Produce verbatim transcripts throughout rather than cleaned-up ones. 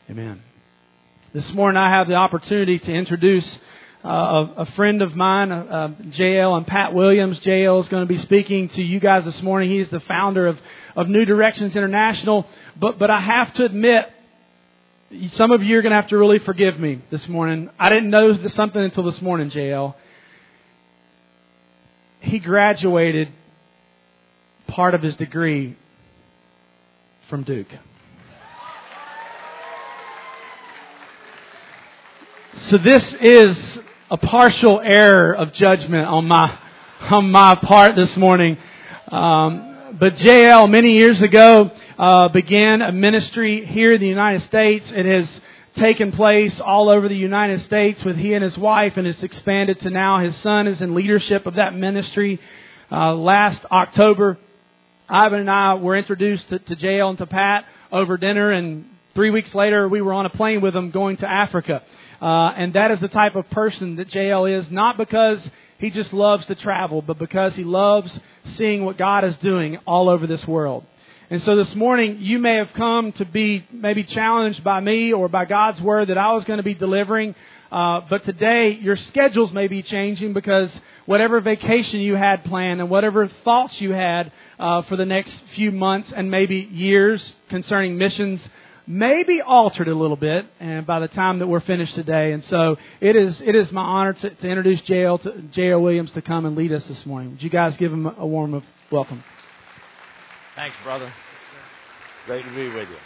Amen. This morning I have the opportunity to introduce uh, a, a friend of mine, uh, J L and Pat Williams. J L is going to be speaking to you guys this morning. He's the founder of, of New Directions International. But, but I have to admit, some of you are going to have to really forgive me this morning. I didn't know this, something until this morning, J L. He graduated part of his degree from Duke. So this is a partial error of judgment on my on my part this morning. Um, but J L, many years ago, uh, began a ministry here in the United States. It has taken place all over the United States with he and his wife, and it's expanded to now his son is in leadership of that ministry. Uh, last October, Ivan and I were introduced to, to J L and to Pat over dinner, and three weeks later we were on a plane with them going to Africa. Uh, and that is the type of person that J L is, not because he just loves to travel, but because he loves seeing what God is doing all over this world. And so this morning, you may have come to be maybe challenged by me or by God's Word that I was going to be delivering. Uh, but today, your schedules may be changing because whatever vacation you had planned and whatever thoughts you had uh, for the next few months and maybe years concerning missions may be altered a little bit, and by the time that we're finished today. And so it is it is my honor to, to introduce J L to, J L Williams to come and lead us this morning. Would you guys give him a warm of welcome? Thanks, brother. Great to be with you.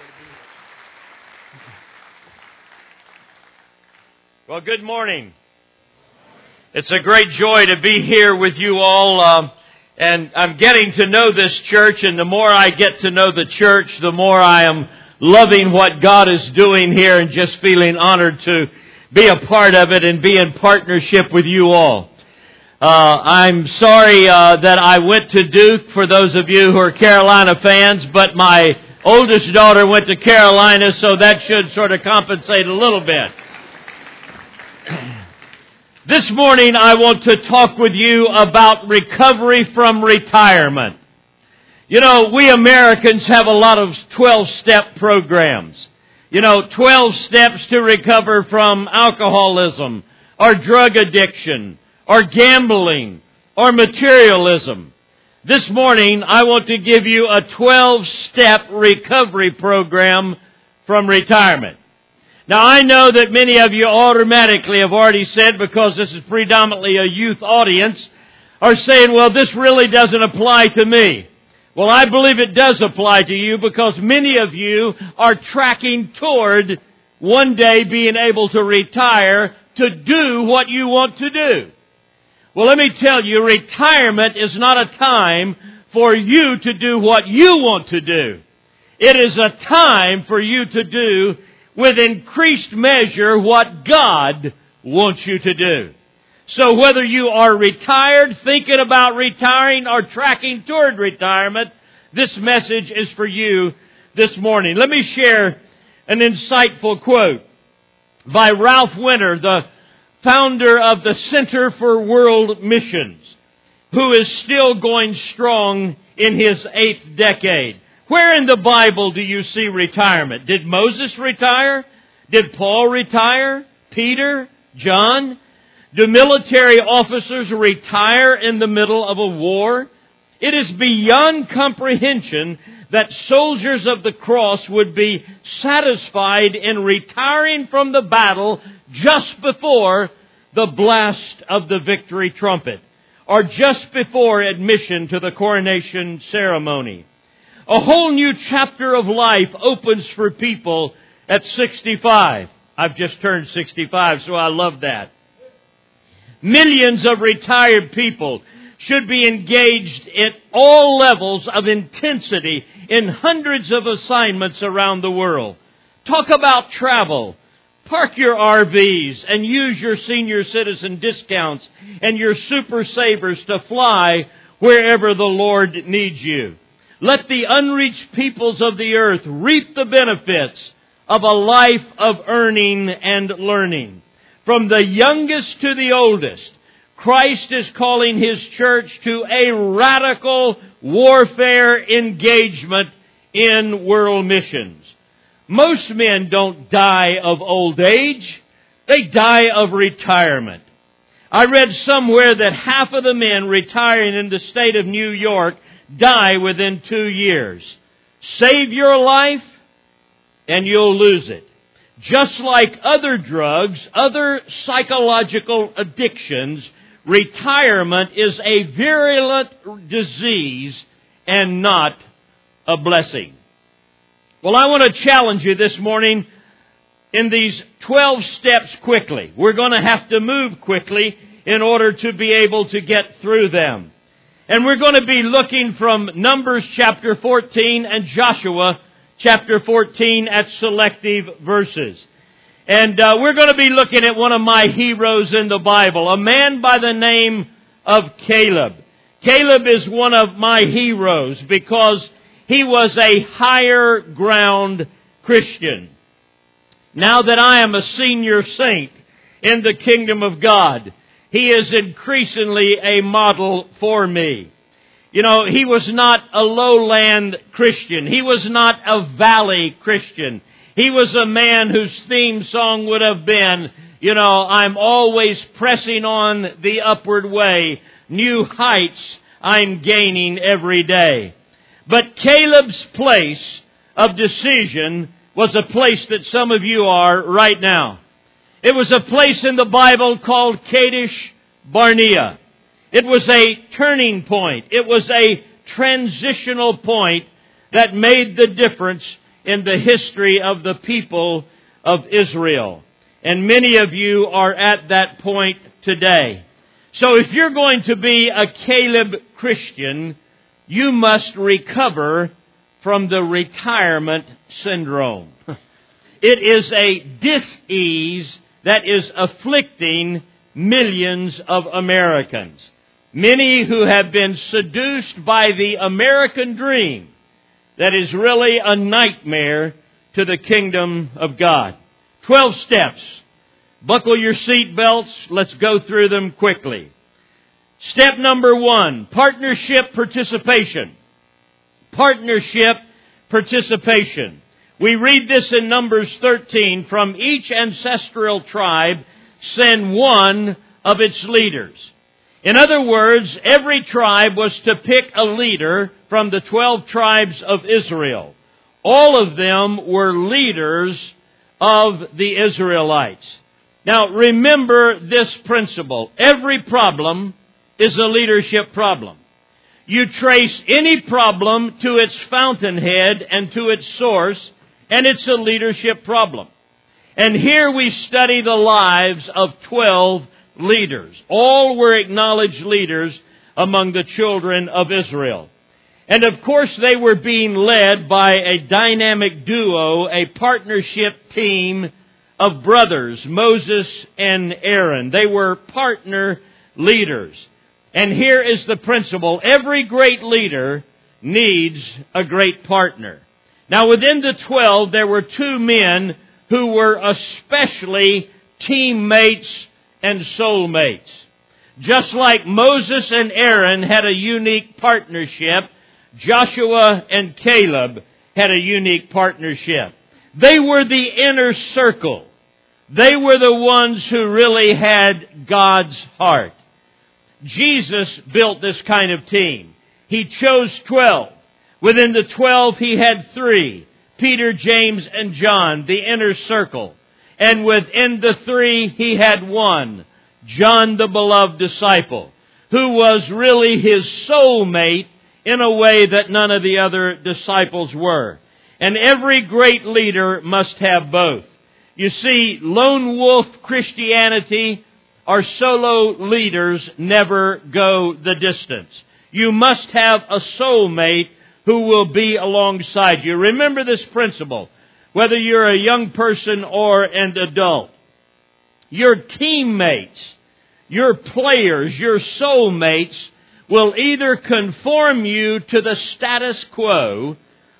Well, good morning. It's a great joy to be here with you all. Uh, and I'm getting to know this church, and the more I get to know the church, the more I am loving what God is doing here and just feeling honored to be a part of it and be in partnership with you all. Uh, I'm sorry uh, that I went to Duke, for those of you who are Carolina fans, but my oldest daughter went to Carolina, so that should sort of compensate a little bit. This morning I want to talk with you about recovery from retirement. You know, we Americans have a lot of twelve-step programs. You know, twelve steps to recover from alcoholism, or drug addiction, or gambling, or materialism. This morning, I want to give you a twelve-step recovery program from retirement. Now, I know that many of you automatically have already said, because this is predominantly a youth audience, are saying, well, this really doesn't apply to me. Well, I believe it does apply to you, because many of you are tracking toward one day being able to retire to do what you want to do. Well, let me tell you, retirement is not a time for you to do what you want to do. It is a time for you to do with increased measure what God wants you to do. So whether you are retired, thinking about retiring, or tracking toward retirement, this message is for you this morning. Let me share an insightful quote by Ralph Winter, the founder of the Center for World Missions, who is still going strong in his eighth decade. Where in the Bible do you see retirement? Did Moses retire? Did Paul retire? Peter? John? Do military officers retire in the middle of a war? It is beyond comprehension that soldiers of the cross would be satisfied in retiring from the battle just before the blast of the victory trumpet, or just before admission to the coronation ceremony. A whole new chapter of life opens for people at sixty-five. I've just turned sixty-five, so I love that. Millions of retired people should be engaged at all levels of intensity in hundreds of assignments around the world. Talk about travel. Park your R Vs and use your senior citizen discounts and your super savers to fly wherever the Lord needs you. Let the unreached peoples of the earth reap the benefits of a life of earning and learning. From the youngest to the oldest, Christ is calling His church to a radical warfare engagement in world missions. Most men don't die of old age. They die of retirement. I read somewhere that half of the men retiring in the state of New York die within two years. Save your life and you'll lose it. Just like other drugs, other psychological addictions, retirement is a virulent disease and not a blessing. Well, I want to challenge you this morning in these twelve steps quickly. We're going to have to move quickly in order to be able to get through them. And we're going to be looking from Numbers chapter fourteen and Joshua chapter fourteen at selective verses. And uh, we're going to be looking at one of my heroes in the Bible, a man by the name of Caleb. Caleb is one of my heroes because he was a higher ground Christian. Now that I am a senior saint in the kingdom of God, he is increasingly a model for me. You know, he was not a lowland Christian. He was not a valley Christian. He was a man whose theme song would have been, you know, I'm always pressing on the upward way. New heights I'm gaining every day. But Caleb's place of decision was a place that some of you are right now. It was a place in the Bible called Kadesh Barnea. It was a turning point. It was a transitional point that made the difference in the history of the people of Israel. And many of you are at that point today. So if you're going to be a Caleb Christian, you must recover from the retirement syndrome. It is a dis-ease that is afflicting millions of Americans. Many who have been seduced by the American dream that is really a nightmare to the kingdom of God. Twelve steps. Buckle your seat belts. Let's go through them quickly. Step number one, partnership participation. Partnership participation. We read this in Numbers thirteen. From each ancestral tribe, send one of its leaders. In other words, every tribe was to pick a leader from the twelve tribes of Israel. All of them were leaders of the Israelites. Now, remember this principle. Every problem is a leadership problem. You trace any problem to its fountainhead and to its source, and it's a leadership problem. And here we study the lives of twelve leaders. All were acknowledged leaders among the children of Israel. And of course they were being led by a dynamic duo, a partnership team of brothers, Moses and Aaron. They were partner leaders. And here is the principle. Every great leader needs a great partner. Now within the twelve, there were two men who were especially teammates and soulmates. Just like Moses and Aaron had a unique partnership, Joshua and Caleb had a unique partnership. They were the inner circle. They were the ones who really had God's heart. Jesus built this kind of team. He chose twelve. Within the twelve, he had three, Peter, James, and John, the inner circle. And within the three, he had one, John the beloved disciple, who was really his soulmate in a way that none of the other disciples were. And every great leader must have both. You see, lone wolf Christianity or solo leaders never go the distance. You must have a soulmate who will be alongside you. Remember this principle, whether you're a young person or an adult. Your teammates, your players, your soulmates will either conform you to the status quo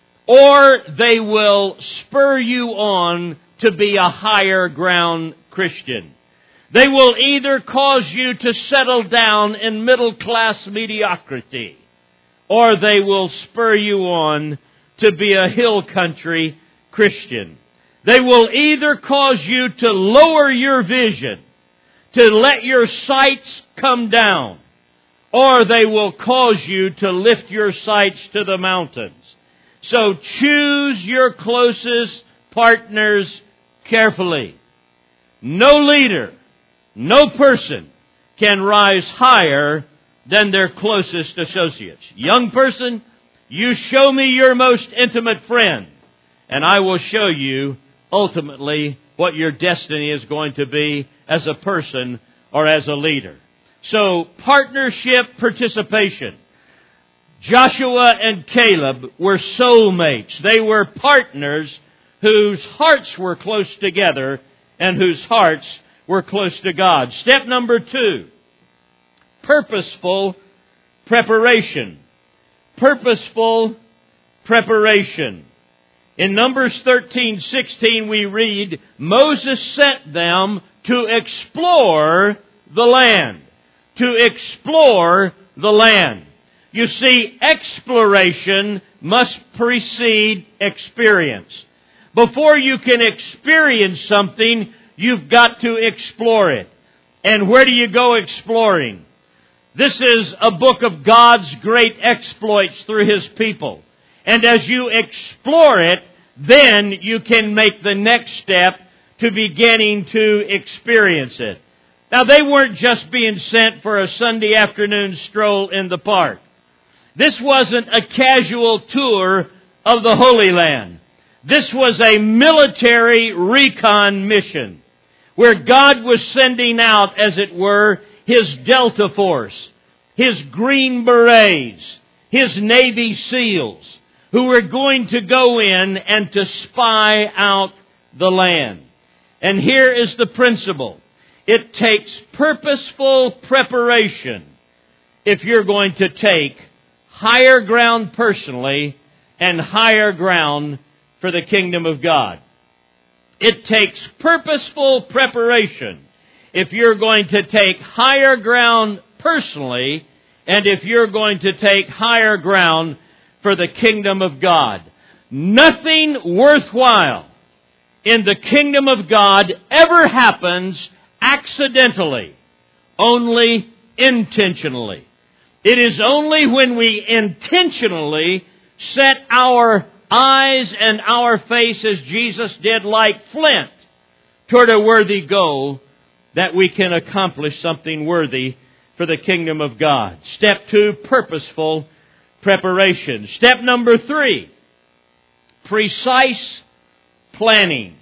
or they will spur you on to be a higher ground Christian. They will either cause you to settle down in middle class mediocrity or they will spur you on to be a hill country Christian. They will either cause you to lower your vision, to let your sights come down, or they will cause you to lift your sights to the mountains. So choose your closest partners carefully. No leader, no person can rise higher than their closest associates. Young person, you show me your most intimate friend, and I will show you ultimately what your destiny is going to be as a person or as a leader. So, partnership participation. Joshua and Caleb were soulmates. They were partners whose hearts were close together and whose hearts were close to God. Step number two, purposeful preparation. Purposeful preparation. In Numbers thirteen sixteen we read, Moses sent them to explore the land. To explore the land. You see, exploration must precede experience. Before you can experience something, you've got to explore it. And where do you go exploring? This is a book of God's great exploits through His people. And as you explore it, then you can make the next step to beginning to experience it. Now, they weren't just being sent for a Sunday afternoon stroll in the park. This wasn't a casual tour of the Holy Land. This was a military recon mission where God was sending out, as it were, His Delta Force, His Green Berets, His Navy SEALs, who were going to go in and to spy out the land. And here is the principle. It takes purposeful preparation if you're going to take higher ground personally and higher ground for the kingdom of God. It takes purposeful preparation if you're going to take higher ground personally and if you're going to take higher ground for the kingdom of God. Nothing worthwhile in the kingdom of God ever happens accidentally, only intentionally. It is only when we intentionally set our eyes and our face, as Jesus did, like flint, toward a worthy goal, that we can accomplish something worthy for the kingdom of God. Step two, purposeful preparation. Step number three, precise planning.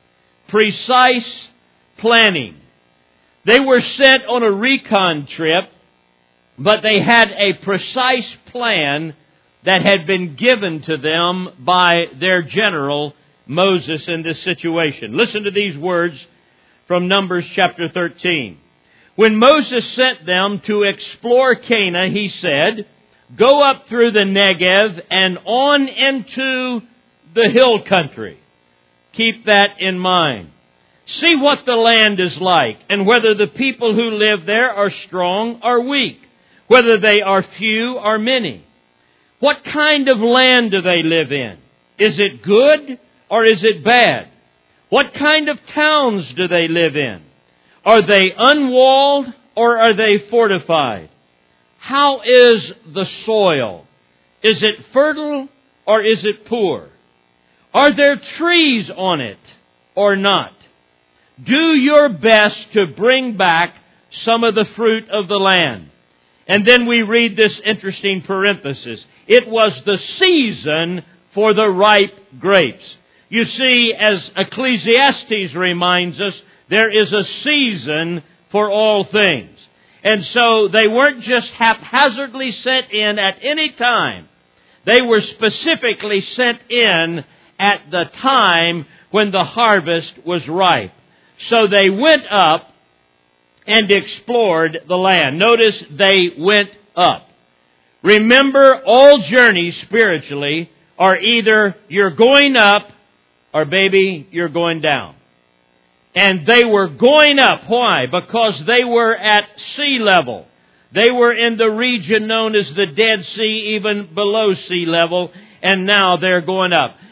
Precise planning. They were sent on a recon trip, but they had a precise plan that had been given to them by their general, Moses, in this situation. Listen to these words from Numbers chapter thirteen. When Moses sent them to explore Canaan, he said, "Go up through the Negev and on into the hill country." Keep that in mind. See what the land is like, and whether the people who live there are strong or weak, whether they are few or many. What kind of land do they live in? Is it good or is it bad? What kind of towns do they live in? Are they unwalled or are they fortified? How is the soil? Is it fertile or is it poor? Are there trees on it or not? Do your best to bring back some of the fruit of the land. And then we read this interesting parenthesis. It was the season for the ripe grapes. You see, as Ecclesiastes reminds us, there is a season for all things. And so they weren't just haphazardly sent in at any time. They were specifically sent in at the time when the harvest was ripe. So they went up and explored the land. Notice they went up. Remember, all journeys spiritually are either you're going up or, baby, you're going down. And they were going up. Why? Because they were at sea level. They were in the region known as the Dead Sea, even below sea level, and now they're going up.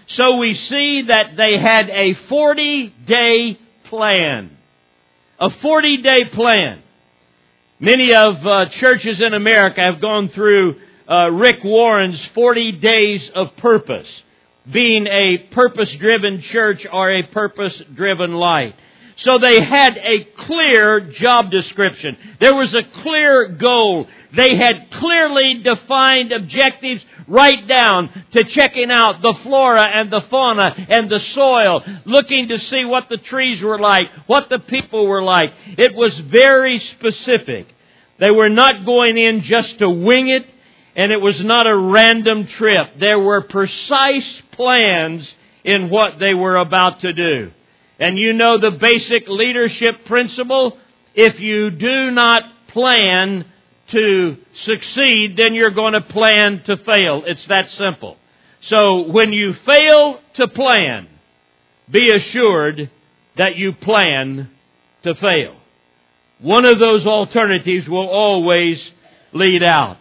So we see that they had a forty-day plan. A forty-day plan. Many of uh, churches in America have gone through uh, Rick Warren's forty days of purpose, being a purpose-driven church or a purpose-driven life. So they had a clear job description. There was a clear goal. They had clearly defined objectives right down to checking out the flora and the fauna and the soil, looking to see what the trees were like, what the people were like. It was very specific. They were not going in just to wing it, and it was not a random trip. There were precise plans in what they were about to do. And you know the basic leadership principle? If you do not plan to succeed, then you're going to plan to fail. It's that simple. So when you fail to plan, be assured that you plan to fail. One of those alternatives will always lead out.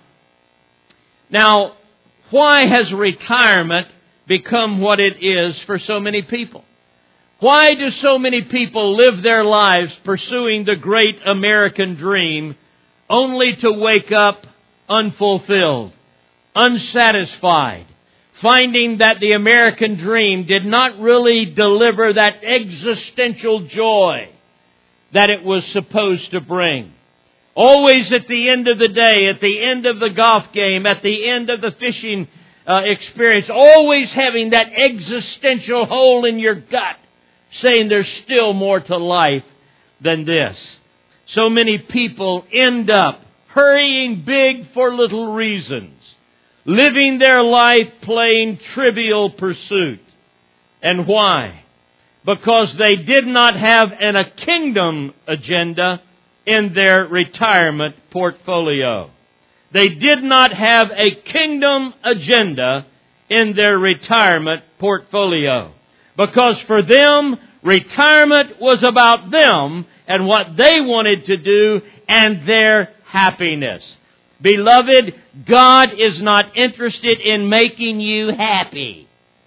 Now, why has retirement become what it is for so many people? Why do so many people live their lives pursuing the great American dream only to wake up unfulfilled, unsatisfied, finding that the American dream did not really deliver that existential joy that it was supposed to bring? Always at the end of the day, at the end of the golf game, at the end of the fishing uh, experience, always having that existential hole in your gut, saying there's still more to life than this. So many people end up hurrying big for little reasons, living their life playing trivial pursuit. And why? Because they did not have an, a kingdom agenda in their retirement portfolio. They did not have a kingdom agenda in their retirement portfolio. Because for them, retirement was about them and what they wanted to do and their happiness. Beloved, God is not interested in making you happy.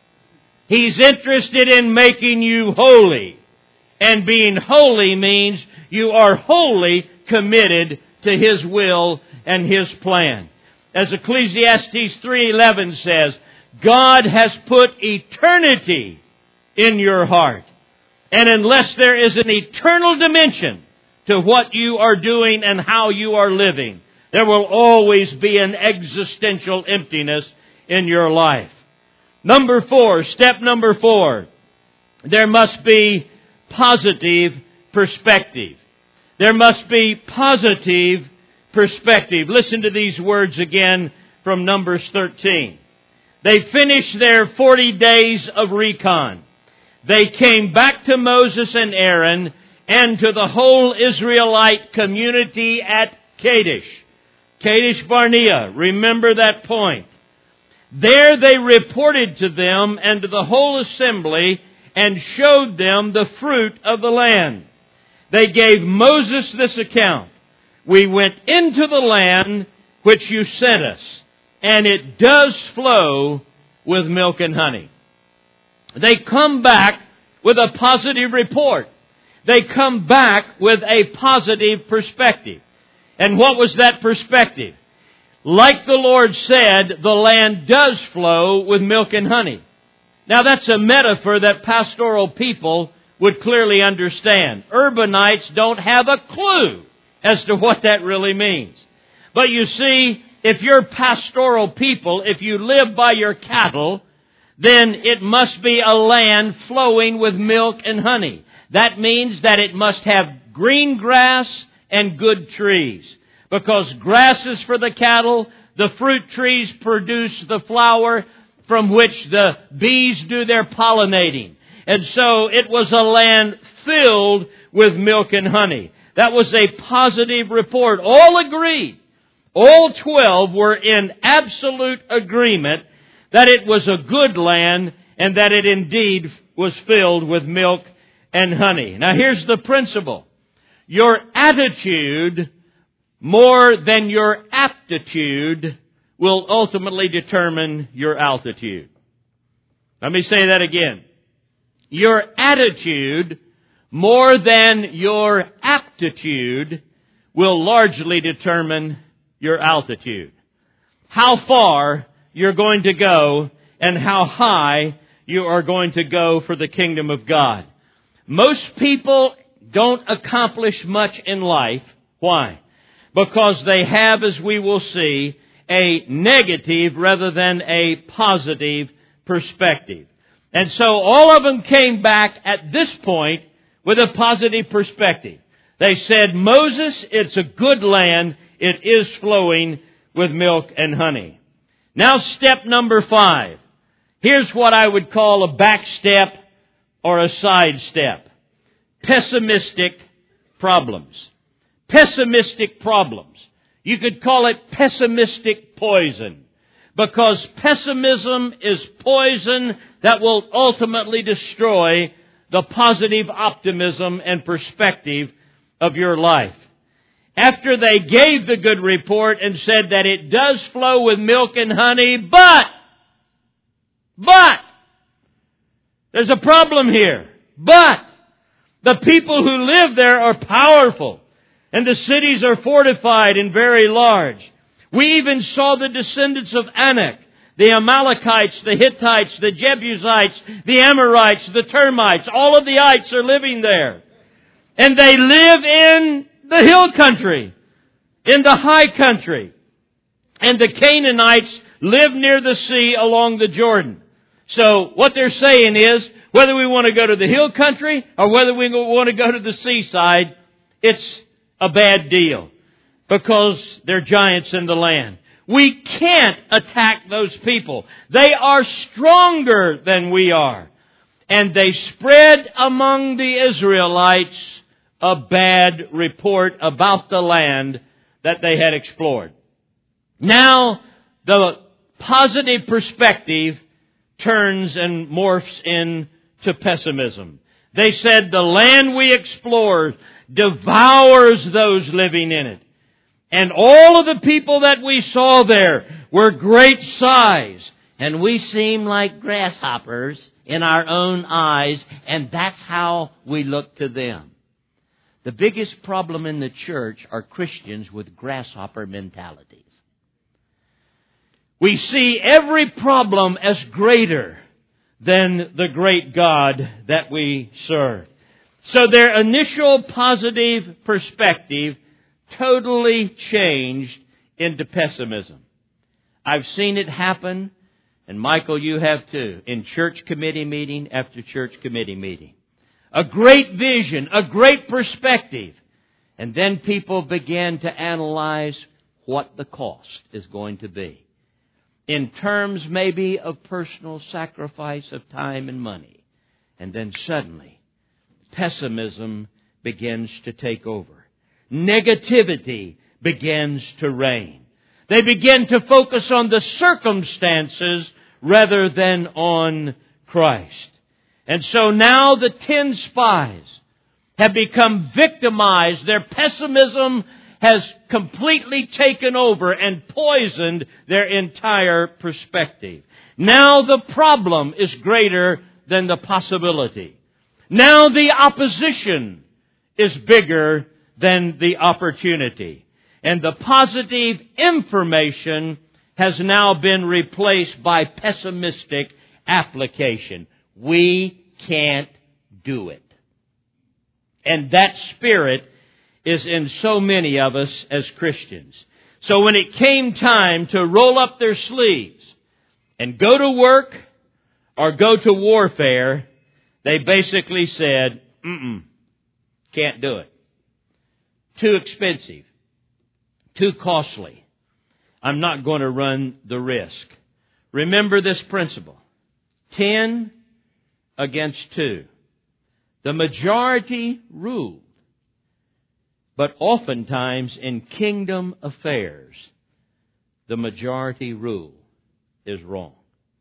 He's interested in making you holy. And being holy means you are wholly committed to His will and His plan. As Ecclesiastes three eleven says, God has put eternity in your heart. And unless there is an eternal dimension to what you are doing and how you are living, there will always be an existential emptiness in your life. Number four, step number four, there must be positive perspective. There must be positive perspective. Listen to these words again from Numbers thirteen. They finished their forty days of recon. They came back to Moses and Aaron and to the whole Israelite community at Kadesh. Kadesh Barnea, remember that point. There they reported to them and to the whole assembly and showed them the fruit of the land. They gave Moses this account. We went into the land which you sent us, and it does flow with milk and honey. They come back with a positive report. They come back with a positive perspective. And what was that perspective? Like the Lord said, the land does flow with milk and honey. Now that's a metaphor that pastoral people would clearly understand. Urbanites don't have a clue as to what that really means. But you see, if you're pastoral people, if you live by your cattle, then it must be a land flowing with milk and honey. That means that it must have green grass and good trees. Because grass is for the cattle, the fruit trees produce the flower from which the bees do their pollinating. And so it was a land filled with milk and honey. That was a positive report. All agreed. All twelve were in absolute agreement that it was a good land and that it indeed was filled with milk and honey. Now here's the principle. Your attitude more than your aptitude will ultimately determine your altitude. Let me say that again. Your attitude, more than your aptitude, will largely determine your altitude. How far you're going to go and how high you are going to go for the kingdom of God. Most people don't accomplish much in life. Why? Because they have, as we will see, a negative rather than a positive perspective. And so all of them came back at this point with a positive perspective. They said, Moses, it's a good land. It is flowing with milk and honey. Now step number five. Here's what I would call a back step or a side step. Pessimistic problems. Pessimistic problems. You could call it pessimistic poison. Because pessimism is poison that will ultimately destroy the positive optimism and perspective of your life. After they gave the good report and said that it does flow with milk and honey, but, but, there's a problem here. But, the people who live there are powerful, and the cities are fortified and very large. We even saw the descendants of Anak, the Amalekites, the Hittites, the Jebusites, the Amorites, the termites. All of the ites are living there. And they live in the hill country, in the high country. And the Canaanites live near the sea along the Jordan. So what they're saying is, whether we want to go to the hill country or whether we want to go to the seaside, it's a bad deal because they're giants in the land. We can't attack those people. They are stronger than we are. And they spread among the Israelites a bad report about the land that they had explored. Now, the positive perspective turns and morphs into pessimism. They said the land we explored devours those living in it. And all of the people that we saw there were great size. And we seem like grasshoppers in our own eyes, and that's how we look to them. The biggest problem in the church are Christians with grasshopper mentalities. We see every problem as greater than the great God that we serve. So their initial positive perspective totally changed into pessimism. I've seen it happen, and Michael, you have too, in church committee meeting after church committee meeting. A great vision, a great perspective. And then people began to analyze what the cost is going to be. In terms maybe of personal sacrifice of time and money. And then suddenly, pessimism begins to take over. Negativity begins to reign. They begin to focus on the circumstances rather than on Christ. And so now the ten spies have become victimized. Their pessimism has completely taken over and poisoned their entire perspective. Now the problem is greater than the possibility. Now the opposition is bigger than the opportunity. And the positive information has now been replaced by pessimistic application. We can't do it. And that spirit is in so many of us as Christians. So when it came time to roll up their sleeves and go to work or go to warfare, they basically said, mm-mm, can't do it. Too expensive. Too costly. I'm not going to run the risk. Remember this principle. Ten against two. The majority ruled. But oftentimes in kingdom affairs, the majority rule is wrong.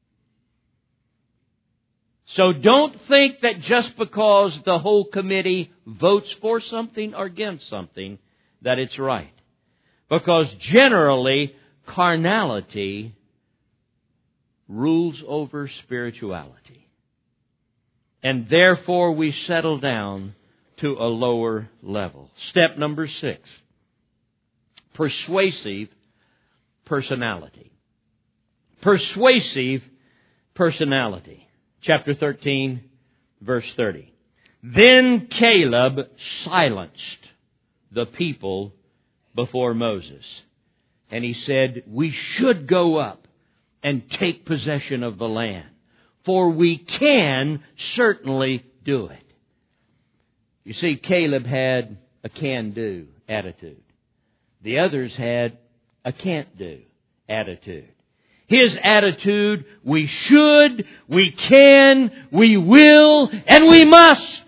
So don't think that just because the whole committee votes for something or against something, that it's right. Because generally, carnality rules over spirituality. And therefore we settle down to a lower level. Step number six. Persuasive personality. Persuasive personality. Chapter thirteen, verse thirty. Then Caleb silenced the people before Moses. And he said, we should go up and take possession of the land, for we can certainly do it. You see, Caleb had a can-do attitude. The others had a can't-do attitude. His attitude, we should, we can, we will, and we must.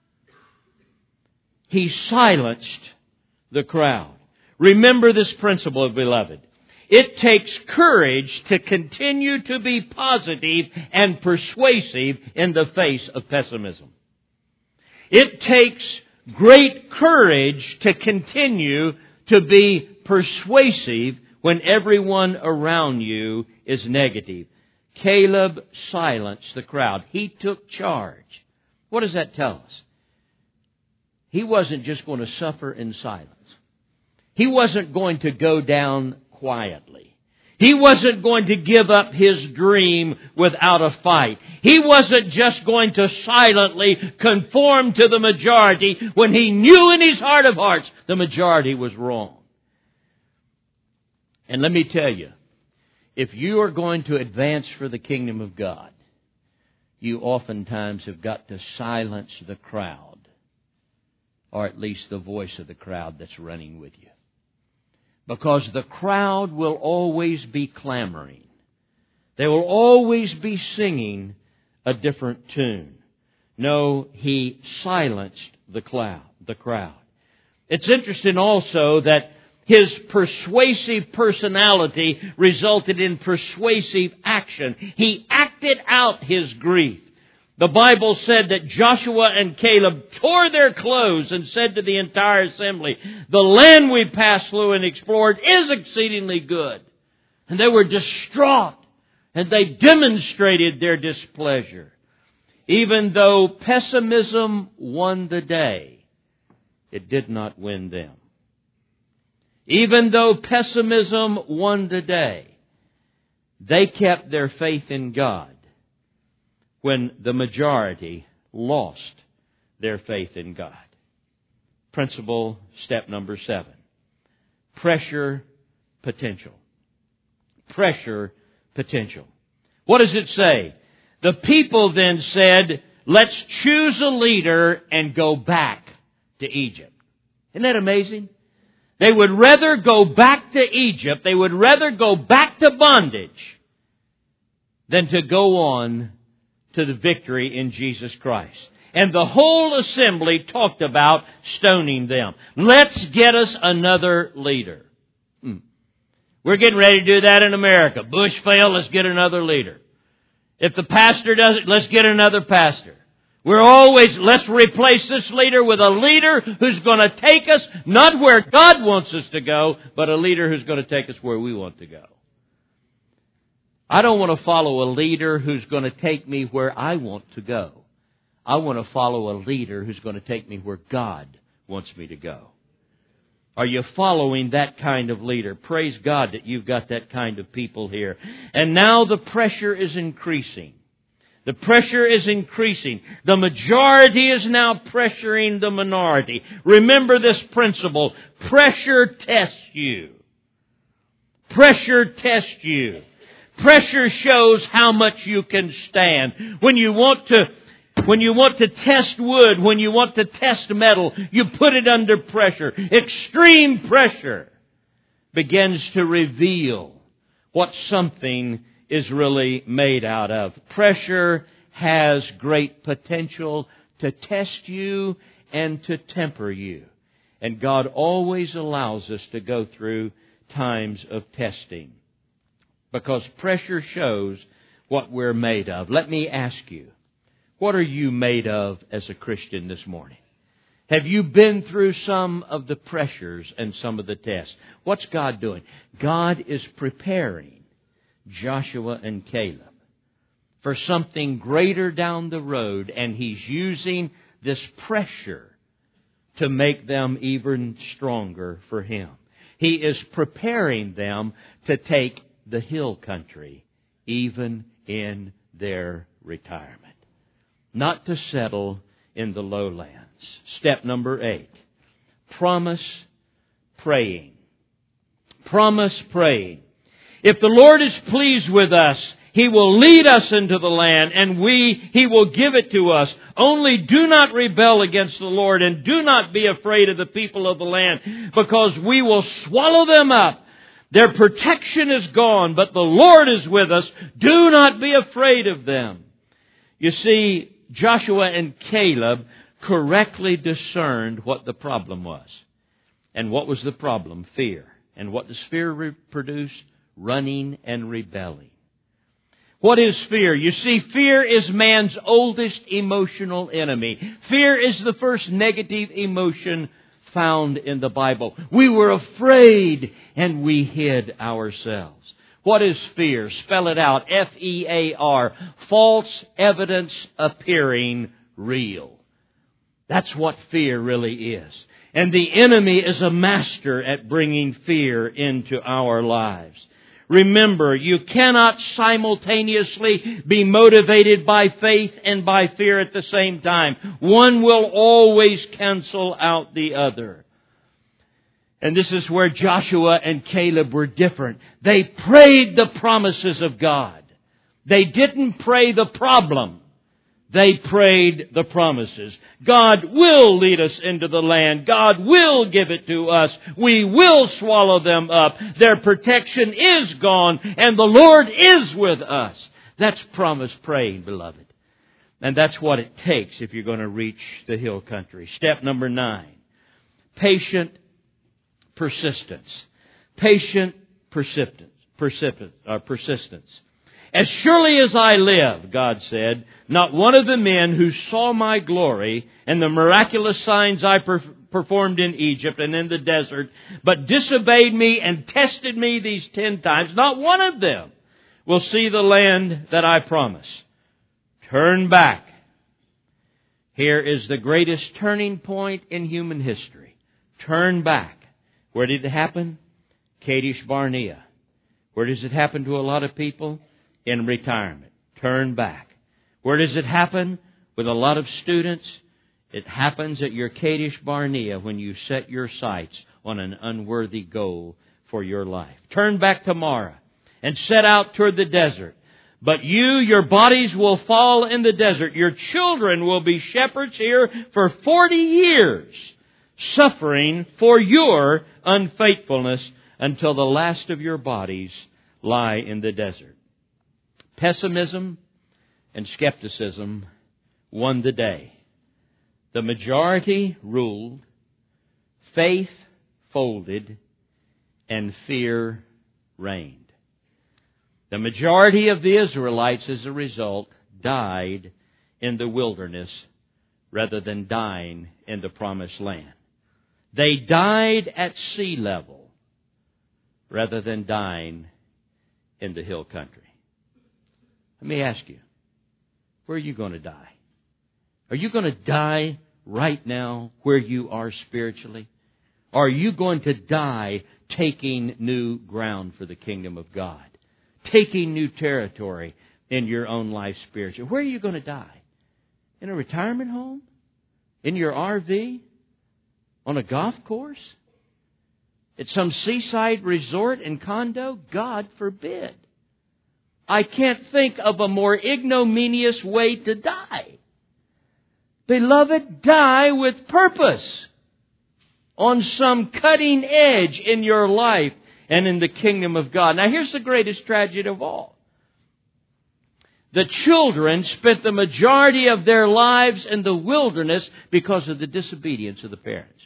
He silenced the crowd. Remember this principle, beloved. It takes courage to continue to be positive and persuasive in the face of pessimism. It takes great courage to continue to be persuasive when everyone around you is negative. Caleb silenced the crowd. He took charge. What does that tell us? He wasn't just going to suffer in silence. He wasn't going to go down quietly. He wasn't going to give up his dream without a fight. He wasn't just going to silently conform to the majority when he knew in his heart of hearts the majority was wrong. And let me tell you, if you are going to advance for the kingdom of God, you oftentimes have got to silence the crowd, or at least the voice of the crowd that's running with you. Because the crowd will always be clamoring. They will always be singing a different tune. No, he silenced the cloud, the crowd. It's interesting also that his persuasive personality resulted in persuasive action. He acted out his grief. The Bible said that Joshua and Caleb tore their clothes and said to the entire assembly, the land we passed through and explored is exceedingly good. And they were distraught, and they demonstrated their displeasure. Even though pessimism won the day, it did not win them. Even though pessimism won the day, they kept their faith in God when the majority lost their faith in God. Principle step number seven. Pressure potential. Pressure potential. What does it say? The people then said, let's choose a leader and go back to Egypt. Isn't that amazing? They would rather go back to Egypt, they would rather go back to bondage than to go on to the victory in Jesus Christ. And the whole assembly talked about stoning them. Let's get us another leader. Hmm. We're getting ready to do that in America. Bush failed, let's get another leader. If the pastor does it, let's get another pastor. We're always, let's replace this leader with a leader who's going to take us not where God wants us to go, but a leader who's going to take us where we want to go. I don't want to follow a leader who's going to take me where I want to go. I want to follow a leader who's going to take me where God wants me to go. Are you following that kind of leader? Praise God that you've got that kind of people here. And now the pressure is increasing. The pressure is increasing. The majority is now pressuring the minority. Remember this principle. Pressure tests you. Pressure tests you. Pressure shows how much you can stand. When you want to, when you want to test wood, when you want to test metal, you put it under pressure. Extreme pressure begins to reveal what something is really made out of. Pressure has great potential to test you and to temper you. And God always allows us to go through times of testing, because pressure shows what we're made of. Let me ask you, what are you made of as a Christian this morning? Have you been through some of the pressures and some of the tests? What's God doing? God is preparing Joshua and Caleb for something greater down the road, and He's using this pressure to make them even stronger for Him. He is preparing them to take the hill country, even in their retirement. Not to settle in the lowlands. Step number eight. Promise praying. Promise praying. If the Lord is pleased with us, He will lead us into the land, and we, He will give it to us. Only do not rebel against the Lord, and do not be afraid of the people of the land, because we will swallow them up. Their protection is gone, but the Lord is with us. Do not be afraid of them. You see, Joshua and Caleb correctly discerned what the problem was. And what was the problem? Fear. And what does fear re- produce? Running and rebelling. What is fear? You see, fear is man's oldest emotional enemy. Fear is the first negative emotion found in the Bible. We were afraid and we hid ourselves. What is fear? Spell it out. F E A R. False evidence appearing real. That's what fear really is. And the enemy is a master at bringing fear into our lives. Remember, you cannot simultaneously be motivated by faith and by fear at the same time. One will always cancel out the other. And this is where Joshua and Caleb were different. They prayed the promises of God. They didn't pray the problem. They prayed the promises. God will lead us into the land. God will give it to us. We will swallow them up. Their protection is gone, and the Lord is with us. That's promise praying, beloved. And that's what it takes if you're going to reach the hill country. Step number nine. Patient persistence. Patient persistence. Persistence. Uh, persistence. As surely as I live, God said, not one of the men who saw my glory and the miraculous signs I per- performed in Egypt and in the desert, but disobeyed me and tested me these ten times, not one of them will see the land that I promise. Turn back. Here is the greatest turning point in human history. Turn back. Where did it happen? Kadesh Barnea. Where does it happen to a lot of people? In retirement. Turn back. Where does it happen with a lot of students? It happens at your Kadesh Barnea when you set your sights on an unworthy goal for your life. Turn back to Marah and set out toward the desert. But you, your bodies will fall in the desert. Your children will be shepherds here for forty years, suffering for your unfaithfulness until the last of your bodies lie in the desert. Pessimism and skepticism won the day. The majority ruled, faith folded, and fear reigned. The majority of the Israelites, as a result, died in the wilderness rather than dying in the promised land. They died at sea level rather than dying in the hill country. Let me ask you, where are you going to die? Are you going to die right now where you are spiritually? Or are you going to die taking new ground for the kingdom of God? Taking new territory in your own life spiritually? Where are you going to die? In a retirement home? In your R V? On a golf course? At some seaside resort and condo? God forbid. I can't think of a more ignominious way to die. Beloved, die with purpose. On some cutting edge in your life and in the kingdom of God. Now here's the greatest tragedy of all. The children spent the majority of their lives in the wilderness because of the disobedience of the parents.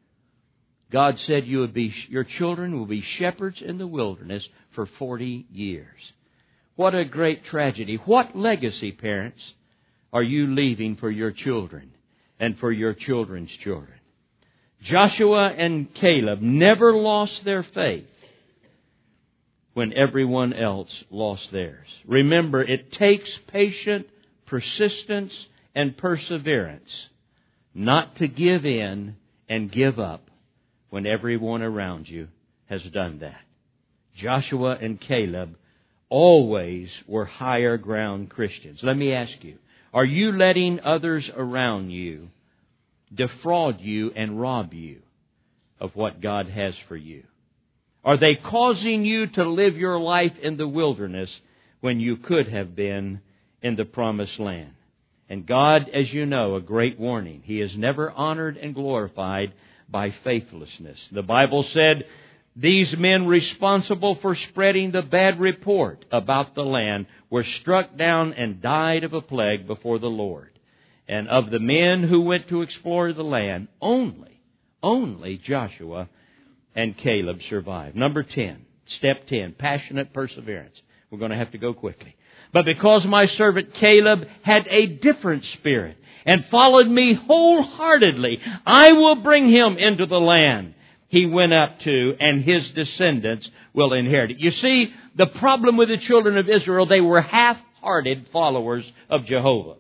God said you would be, your children will be shepherds in the wilderness for forty years. What a great tragedy. What legacy, parents, are you leaving for your children and for your children's children? Joshua and Caleb never lost their faith when everyone else lost theirs. Remember, it takes patient persistence and perseverance not to give in and give up when everyone around you has done that. Joshua and Caleb always were higher ground Christians. Let me ask you, are you letting others around you defraud you and rob you of what God has for you? Are they causing you to live your life in the wilderness when you could have been in the promised land? And God, as you know, a great warning. He is never honored and glorified by faithlessness. The Bible said these men responsible for spreading the bad report about the land were struck down and died of a plague before the Lord. And of the men who went to explore the land, only, only Joshua and Caleb survived. Number ten, step ten, passionate perseverance. We're going to have to go quickly. But because my servant Caleb had a different spirit and followed me wholeheartedly, I will bring him into the land he went up to, and his descendants will inherit it. You see, the problem with the children of Israel, they were half-hearted followers of Jehovah.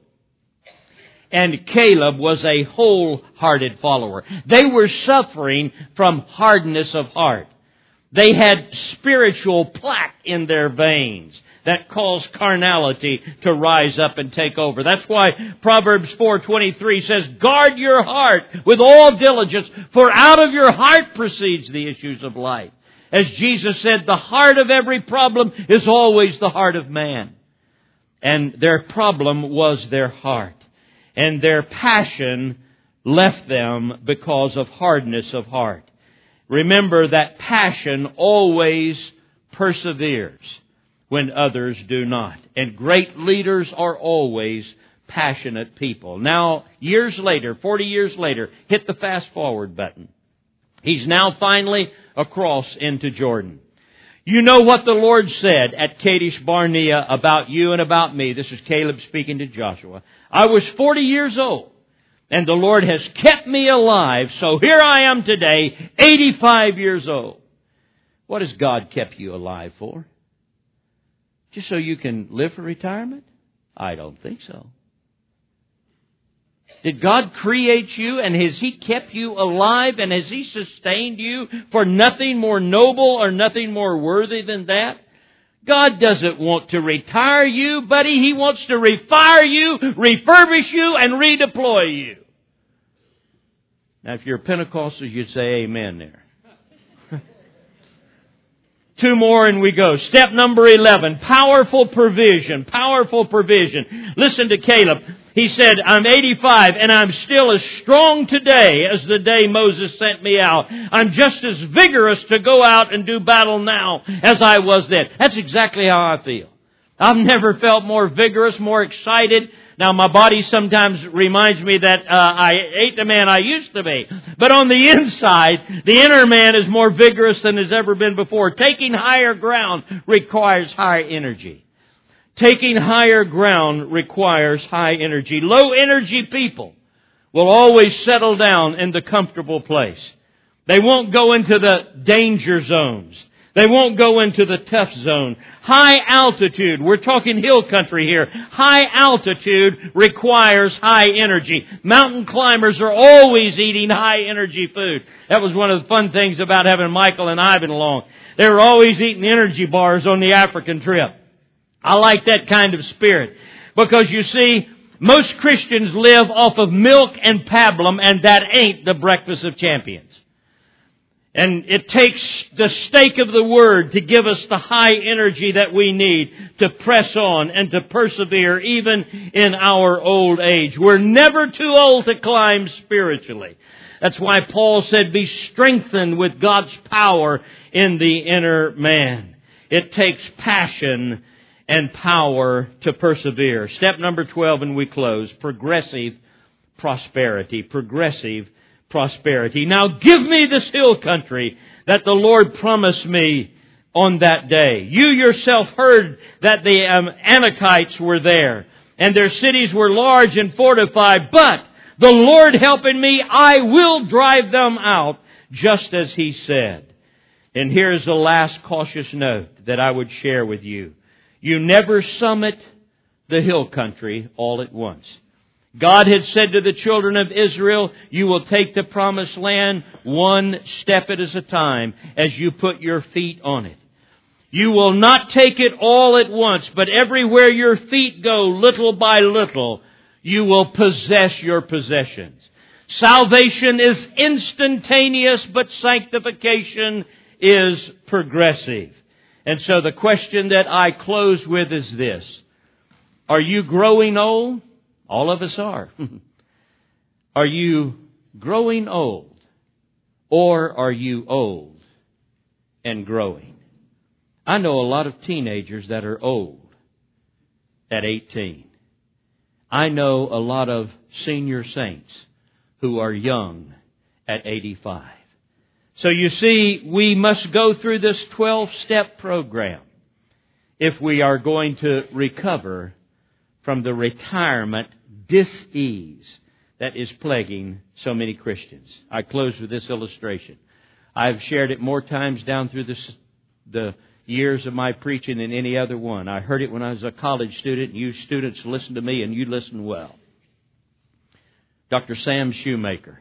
And Caleb was a wholehearted follower. They were suffering from hardness of heart. They had spiritual plaque in their veins that caused carnality to rise up and take over. That's why Proverbs four twenty-three says, guard your heart with all diligence, for out of your heart proceeds the issues of life. As Jesus said, the heart of every problem is always the heart of man. And their problem was their heart. And their passion left them because of hardness of heart. Remember that passion always perseveres when others do not. And great leaders are always passionate people. Now, years later, forty years later, hit the fast forward button. He's now finally across into Jordan. You know what the Lord said at Kadesh Barnea about you and about me. This is Caleb speaking to Joshua. I was forty years old, and the Lord has kept me alive, so here I am today, eighty-five years old. What has God kept you alive for? Just so you can live for retirement? I don't think so. Did God create you, and has He kept you alive, and has He sustained you for nothing more noble or nothing more worthy than that? God doesn't want to retire you, buddy. He wants to refire you, refurbish you, and redeploy you. Now, if you're a Pentecostal, you'd say amen there. Two more and we go. Step number eleven, powerful provision, powerful provision. Listen to Caleb. He said, I'm eighty-five and I'm still as strong today as the day Moses sent me out. I'm just as vigorous to go out and do battle now as I was then. That's exactly how I feel. I've never felt more vigorous, more excited. Now, my body sometimes reminds me that uh, I ain't the man I used to be. But on the inside, the inner man is more vigorous than has ever been before. Taking higher ground requires high energy. Taking higher ground requires high energy. Low energy people will always settle down in the comfortable place. They won't go into the danger zones. They won't go into the tough zone. High altitude, we're talking hill country here. High altitude requires high energy. Mountain climbers are always eating high energy food. That was one of the fun things about having Michael and Ivan along. They were always eating energy bars on the African trip. I like that kind of spirit. Because you see, most Christians live off of milk and pablum, and that ain't the breakfast of champions. And it takes the stake of the Word to give us the high energy that we need to press on and to persevere even in our old age. We're never too old to climb spiritually. That's why Paul said, be strengthened with God's power in the inner man. It takes passion and power to persevere. Step number twelve, and we close. Progressive prosperity. Progressive prosperity. Now give me this hill country that the Lord promised me on that day. You yourself heard that the um, Anakites were there, and their cities were large and fortified, but the Lord helping me, I will drive them out, just as He said. And here's the last cautious note that I would share with you. You never summit the hill country all at once. God had said to the children of Israel, you will take the promised land one step at a time as you put your feet on it. You will not take it all at once, but everywhere your feet go, little by little, you will possess your possessions. Salvation is instantaneous, but sanctification is progressive. And so the question that I close with is this. Are you growing old? All of us are. Are you growing old? Or are you old and growing? I know a lot of teenagers that are old at eighteen. I know a lot of senior saints who are young at eighty-five. So you see, we must go through this twelve-step program if we are going to recover from the retirement dis-ease that is plaguing so many Christians. I close with this illustration. I've shared it more times down through this, the years of my preaching than any other one. I heard it when I was a college student, and you students listened to me, and you listened well. Doctor Sam Shoemaker,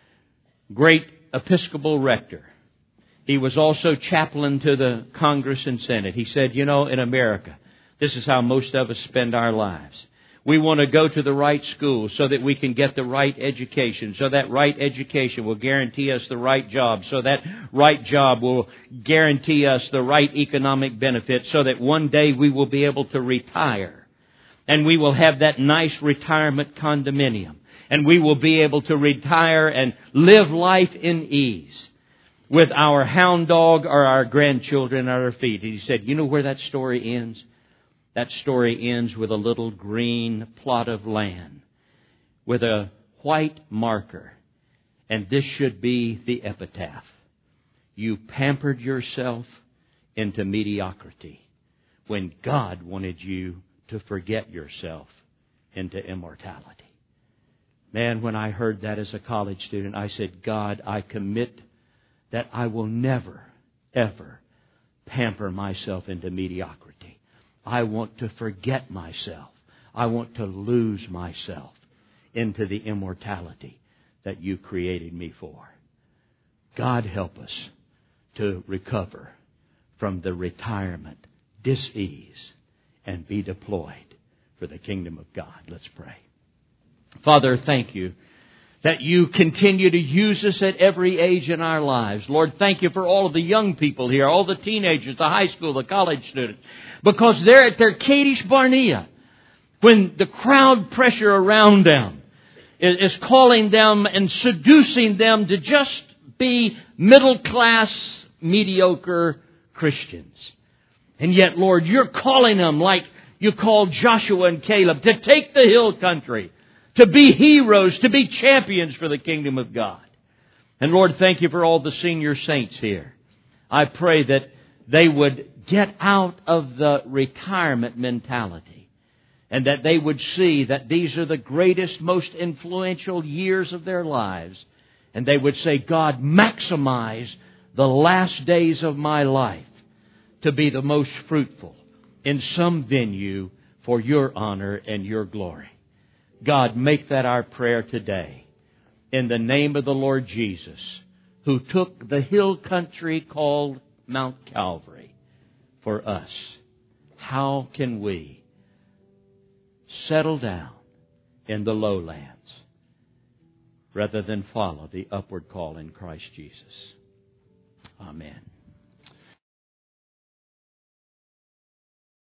great Episcopal rector. He was also chaplain to the Congress and Senate. He said, you know, in America, this is how most of us spend our lives. We want to go to the right school so that we can get the right education. So that right education will guarantee us the right job. So that right job will guarantee us the right economic benefits. So that one day we will be able to retire. And we will have that nice retirement condominium. And we will be able to retire and live life in ease with our hound dog or our grandchildren at our feet. And he said, you know where that story ends? That story ends with a little green plot of land with a white marker. And this should be the epitaph. You pampered yourself into mediocrity when God wanted you to forget yourself into immortality. Man, when I heard that as a college student, I said, God, I commit that I will never, ever pamper myself into mediocrity. I want to forget myself. I want to lose myself into the immortality that you created me for. God help us to recover from the retirement, dis-ease, and be deployed for the kingdom of God. Let's pray. Father, thank you that you continue to use us at every age in our lives. Lord, thank you for all of the young people here, all the teenagers, the high school, the college students, because they're at their Kadesh Barnea when the crowd pressure around them is calling them and seducing them to just be middle-class, mediocre Christians. And yet, Lord, you're calling them like you called Joshua and Caleb to take the hill country, to be heroes, to be champions for the kingdom of God. And Lord, thank you for all the senior saints here. I pray that they would get out of the retirement mentality and that they would see that these are the greatest, most influential years of their lives. And they would say, God, maximize the last days of my life to be the most fruitful in some venue for your honor and your glory. God, make that our prayer today in the name of the Lord Jesus, who took the hill country called Mount Calvary for us. How can we settle down in the lowlands rather than follow the upward call in Christ Jesus? Amen.